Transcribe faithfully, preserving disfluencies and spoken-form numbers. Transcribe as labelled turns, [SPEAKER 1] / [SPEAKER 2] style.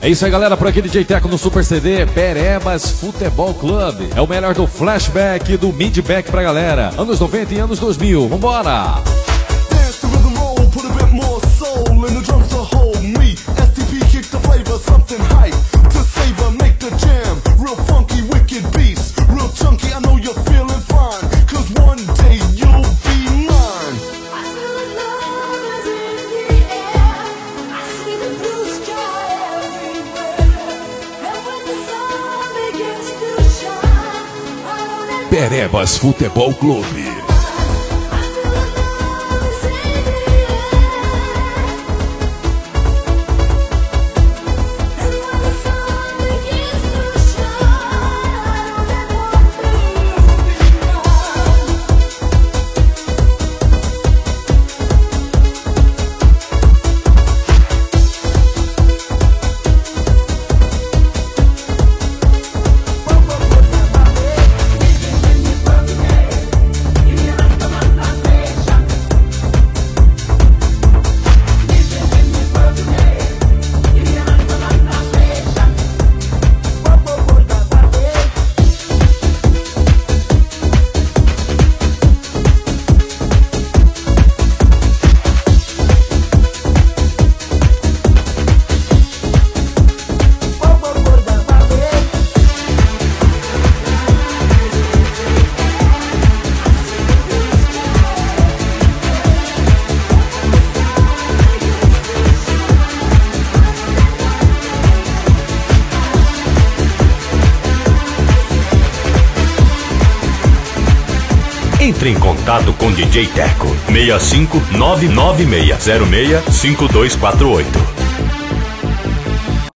[SPEAKER 1] É isso aí, galera, por aqui D J Teco no Super C D, Perebas Futebol Clube. É o melhor do flashback e do midback pra galera. Anos noventa e anos dois mil, vambora! Perebas Futebol Clube.
[SPEAKER 2] Entre em contato com D J Teco seis cinco nove nove seis zero seis cinco dois quatro oito.